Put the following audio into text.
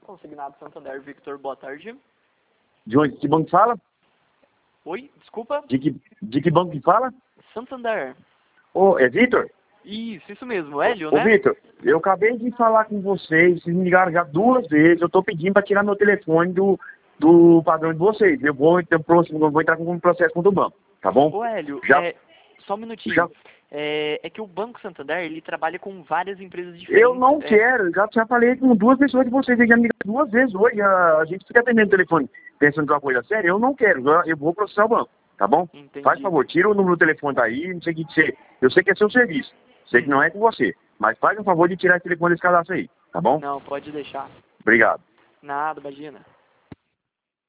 Consignado Santander, Victor, boa tarde. De onde? Que banco que fala? Oi, desculpa? De que banco que fala? Santander. Ô, é Vitor? Isso mesmo, Hélio, Ô, né? Vitor, eu acabei de falar com vocês me ligaram já 2 vezes, eu tô pedindo para tirar meu telefone do padrão de vocês. Eu vou entrar com um processo contra o banco, tá bom? Ô, Hélio, Já, só um minutinho. já, É que o Banco Santander, ele trabalha com várias empresas diferentes. eu não quero, já falei com 2 pessoas de vocês, eles já me ligaram 2 vezes hoje, a gente fica atendendo o telefone pensando que é uma coisa séria, eu não quero, eu vou processar o banco, tá bom? Entendi. Faz favor, tira o número do telefone daí, não sei o que dizer, eu sei que é seu serviço, sei que não é com você, mas faz um favor de tirar esse telefone desse cadastro aí, tá bom? Não, pode deixar. Obrigado. Nada, imagina.